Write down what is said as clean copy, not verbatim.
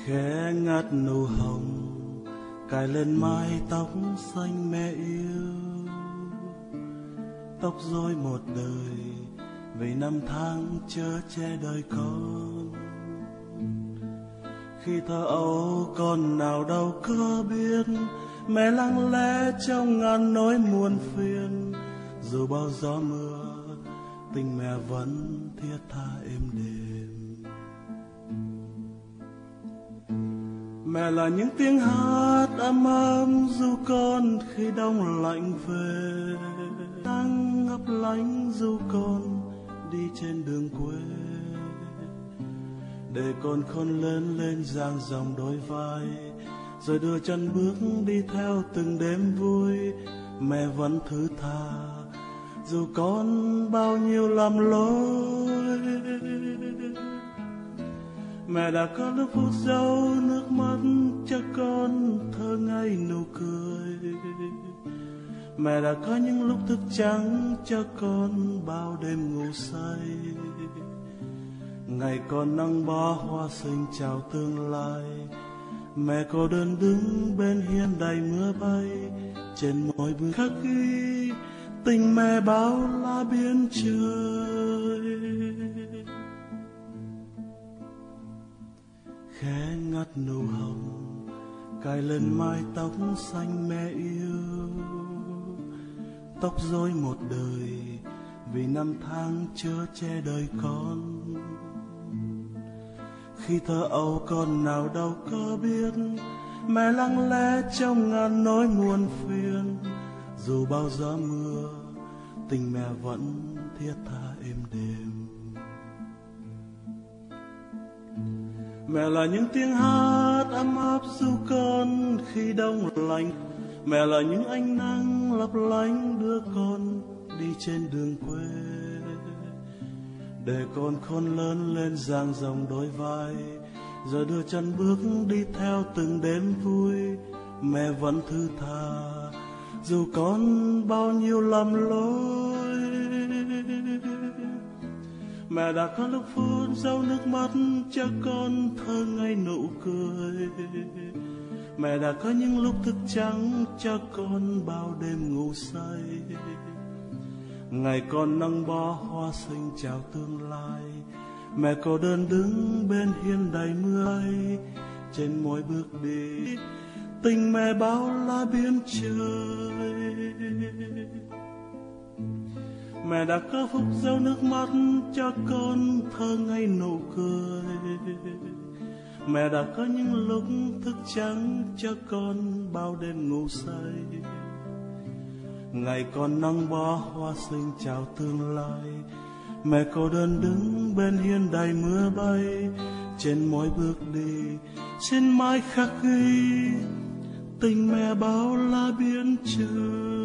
khẽ ngắt nụ hồng cài lên mái tóc xanh mẹ yêu, tóc rối một đời vì năm tháng chở che đời con. Khi thơ ấu con nào đâu có biết, mẹ lặng lẽ trong ngàn nỗi muôn phiền. Dù bao gió mưa, tình mẹ vẫn thiết tha êm đềm. Mẹ là những tiếng hát ấm ấm ru con khi đông lạnh về, nắng ngấp lánh ru con đi trên đường quê. Để con khôn lớn lên dang dòng đôi vai, rồi đưa chân bước đi theo từng đêm vui. Mẹ vẫn thứ tha dù con bao nhiêu lầm lỗi. Mẹ đã có lúc phút giấu nước mắt cho con thơ ngây nụ cười. Mẹ đã có những lúc thức trắng cho con bao đêm ngủ say. Ngày còn nắng bó hoa xinh chào tương lai, mẹ cô đơn đứng bên hiên đầy mưa bay. Trên mỗi bước khắc ghi tình mẹ bao la biển trời. Khẽ ngắt nụ hồng cài lên mái tóc xanh mẹ yêu, tóc rối một đời vì năm tháng chở che đời con. Khi thơ ấu con nào đâu có biết, mẹ lặng lẽ trong ngàn nỗi muôn phiền. Dù bao gió mưa, tình mẹ vẫn thiết tha êm đềm. Mẹ là những tiếng hát ấm áp ru con khi đông lạnh. Mẹ là những ánh nắng lấp lánh đưa con đi trên đường quê. Để con khôn lớn lên dang dòng đôi vai, rồi đưa chân bước đi theo từng đêm vui. Mẹ vẫn thứ tha dù con bao nhiêu lầm lỗi. Mẹ đã có lúc phút giấu nước mắt cho con thơ ngây nụ cười. Mẹ đã có những lúc thức trắng cho con bao đêm ngủ say. Ngày còn nắng bó hoa xinh chào tương lai, mẹ cô đơn đứng bên hiên đầy mưa bay. Trên mỗi bước đi tình mẹ bao la biển trời. Mẹ đã có phút giấu nước mắt cho con thơ ngây nụ cười. Mẹ đã có những lúc thức trắng cho con bao đêm ngủ say. Ngày còn nắng bó hoa xinh chào tương lai, mẹ cô đơn đứng bên hiên đầy mưa bay. Trên mỗi bước đi trên mái khắc ghi tình mẹ bao la biển trời.